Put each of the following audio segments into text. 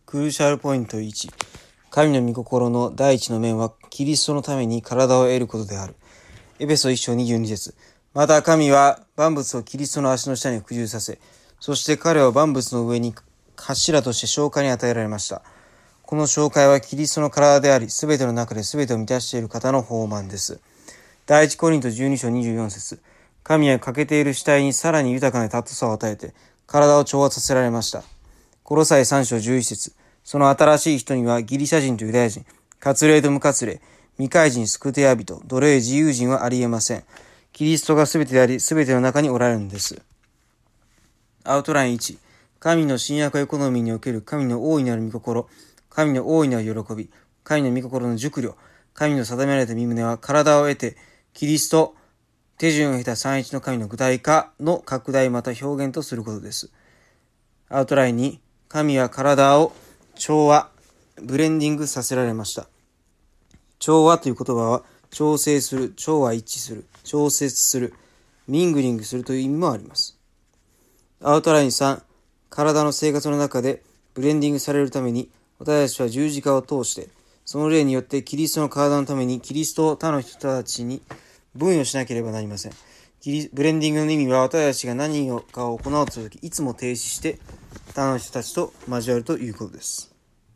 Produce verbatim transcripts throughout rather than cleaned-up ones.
クルーシャルポイントいち、神の御心の第一の面はキリストのために体を得ることである。エペソいっ章にじゅうに節。また神は万物をキリストの足の下に服従させ、そして彼を万物の上に頭として紹介に与えられました。この紹介はキリストの体であり、すべての中ですべてを満たしている方の豊満です。第一コリントじゅうに章にじゅうよん節。神は欠けている死体にさらに豊かな尊さを与えて、体を調和させられました。コロサイさん章じゅういち節。その新しい人にはギリシャ人とユダヤ人、割礼と無割礼、未開人、スクテヤ人、奴隷、自由人はありえません。キリストがすべてであり、すべての中におられるのです。アウトラインいち、神の新約エコノミーにおける神の大いなる御心、神の大いなる喜び、神の御心の熟慮、神の定められた御旨は体を得て、キリスト、手順を経た三一の神の具体化の拡大また表現とすることです。アウトラインに、神は体を調和、ブレンディングさせられました。調和という言葉は、調整する、調和一致する、調節する、ミングリングするという意味もあります。アウトラインさん、体の生活の中でブレンディングされるために、私たちは十字架を通して、その霊によってキリストの体のためにキリストを他の人たちに分与しなければなりません。ブレンディングの意味は、私たちが何かを行おうとするとき、いつも停止して他の人たちと交わるということです。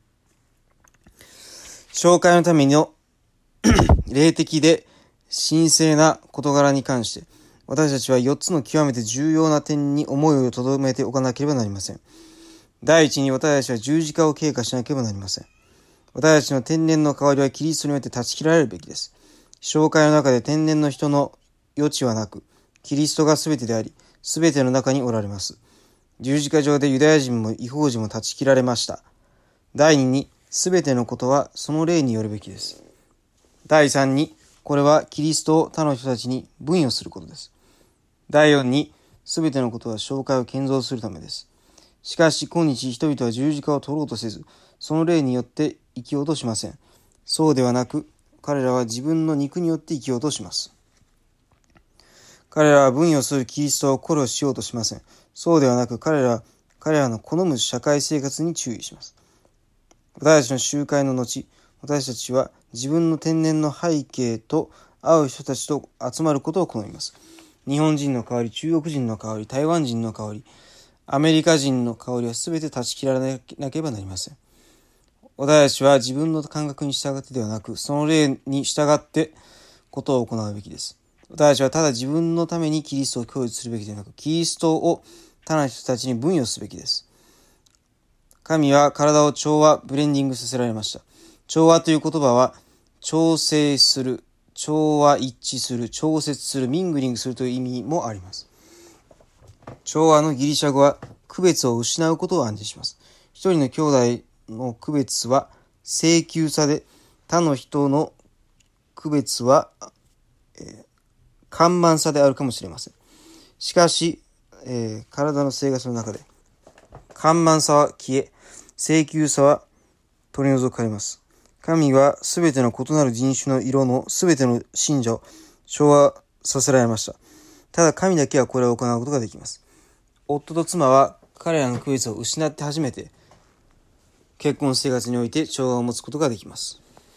紹介のための霊的で神聖な事柄に関して、私たちはよっつの極めて重要な点に思いを留めておかなければなりません。第一に、私たちは十字架を経過しなければなりません。私たちの天然の代わりはキリストによって断ち切られるべきです。紹介の中で天然の人の余地はなく、キリストがすべてであり、すべての中におられます。十字架上でユダヤ人も異邦人も断ち切られました。第二に、すべてのことはその霊によるべきです。第三に、これはキリストを他の人たちに分与することです。第四に、すべてのことは紹介を建造するためです。しかし今日人々は十字架を取ろうとせず、その霊によって生きようとしません。そうではなく、彼らは自分の肉によって生きようとします。彼らは分与するキリストを捕虜しようとしません。そうではなく、彼らは彼らの好む社会生活に注意します。私たちの集会の後、私たちは自分の天然の背景と合う人たちと集まることを好みます。日本人の代わり、中国人の代わり、台湾人の代わり、アメリカ人の代わりはすべて断ち切られなければなりません。私たちは自分の感覚に従ってではなく、その霊に従ってことを行うべきです。私たちはただ自分のためにキリストを享受するべきではなく、キリストを他の人たちに分与すべきです。神は体を調和、ブレンディングさせられました。調和という言葉は、調整する、調和一致する、調節する、ミングリングするという意味もあります。調和のギリシャ語は、区別を失うことを暗示します。一人の兄弟の区別は請求さで、他の人の区別は、えー、緩慢さであるかもしれません。しかし、えー、体の生活の中で、緩慢さは消え、請求さは取り除かれます。神はすべての異なる人種の色のすべての信者を調和させられました。ただ神だけはこれを行うことができます。夫と妻は彼らの区別を失って初めて結婚生活において調和を持つことができます。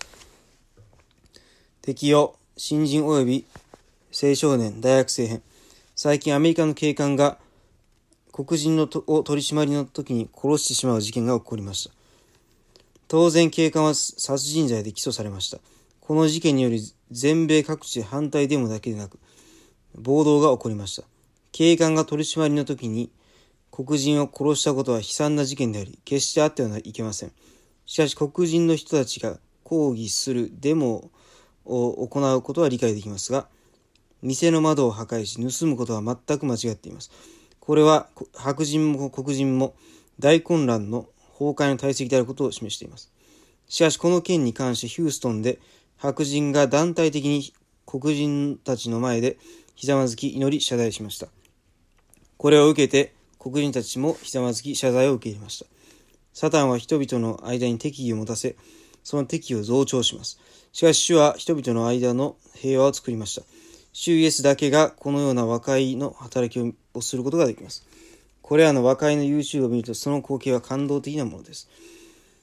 適用、新人及び青少年、大学生編。最近アメリカの警官が黒人のとを取り締まりの時に殺してしまう事件が起こりました。当然警官は殺人罪で起訴されました。この事件により全米各地で反対デモだけでなく暴動が起こりました。警官が取り締まりの時に黒人を殺したことは悲惨な事件であり、決してあってはいけません。しかし黒人の人たちが抗議するデモを行うことは理解できますが、店の窓を破壊し盗むことは全く間違っています。これは白人も黒人も大混乱の崩壊の体積であることを示しています。しかしこの件に関してヒューストンで白人が団体的に黒人たちの前でひざまずき祈り謝罪しました。これを受けて黒人たちもひざまずき謝罪を受け入れました。サタンは人々の間に敵意を持たせ、その敵意を増長します。しかし主は人々の間の平和を作りました。主イエスだけがこのような和解の働きをすることができます。これらの和解の YouTube を見るとその光景は感動的なものです。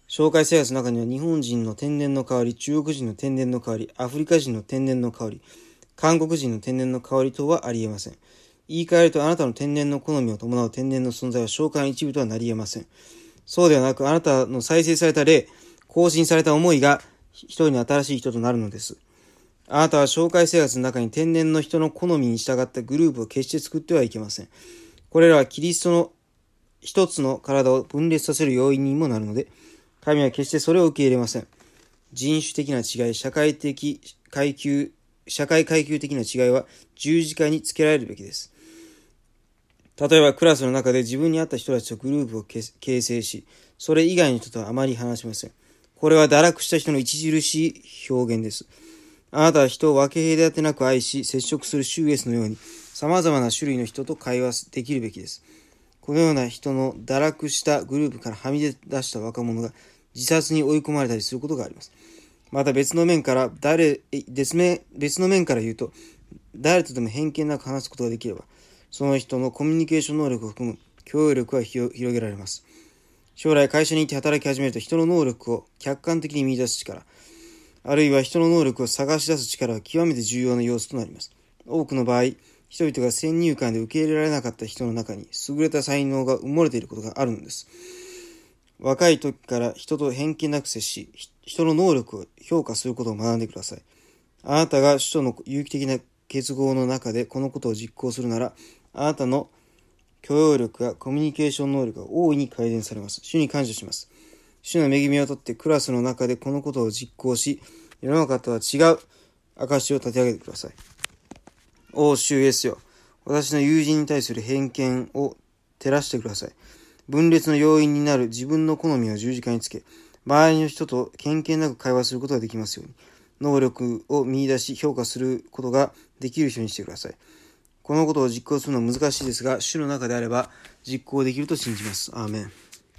紹介生活の中には日本人の天然の香り、中国人の天然の香り、アフリカ人の天然の香り、韓国人の天然の香り等はありえません。言い換えると、あなたの天然の好みを伴う天然の存在は紹介の一部とはなり得ません。そうではなく、あなたの再生された霊、更新された思いが一人の新しい人となるのです。あなたは紹介生活の中に天然の人の好みに従ったグループを決して作ってはいけません。これらはキリストの一つの体を分裂させる要因にもなるので、神は決してそれを受け入れません。人種的な違い、社会的階級、社会階級的な違いは十字架につけられるべきです。例えばクラスの中で自分に合った人たちとグループを形成し、それ以外の人とはあまり話しません。これは堕落した人の著しい表現です。あなたは人を分け隔てなく愛し、接触するシューエスのように、様々な種類の人と会話できるべきです。このような人の堕落したグループからはみ出した若者が自殺に追い込まれたりすることがあります。また別の面から誰別の面から言うと、誰とでも偏見なく話すことができれば、その人のコミュニケーション能力を含む共有力は広げられます。将来会社に行って働き始めると、人の能力を客観的に見出す力、あるいは人の能力を探し出す力は極めて重要な要素となります。多くの場合、人々が先入観で受け入れられなかった人の中に優れた才能が埋もれていることがあるのです。若い時から人と偏見なく接し、人の能力を評価することを学んでください。あなたが首都の有機的な結合の中でこのことを実行するなら、あなたの許容力やコミュニケーション能力が大いに改善されます。主に感謝します。主の恵みをとってクラスの中でこのことを実行し、世の中とは違う証を立て上げてください。お主イエスよ、私の友人に対する偏見を照らしてください。分裂の要因になる自分の好みを十字架につけ、周りの人と偏見なく会話することができますように、能力を見出し評価することができる人にしてください。このことを実行するのは難しいですが、主の中であれば実行できると信じます。アーメン。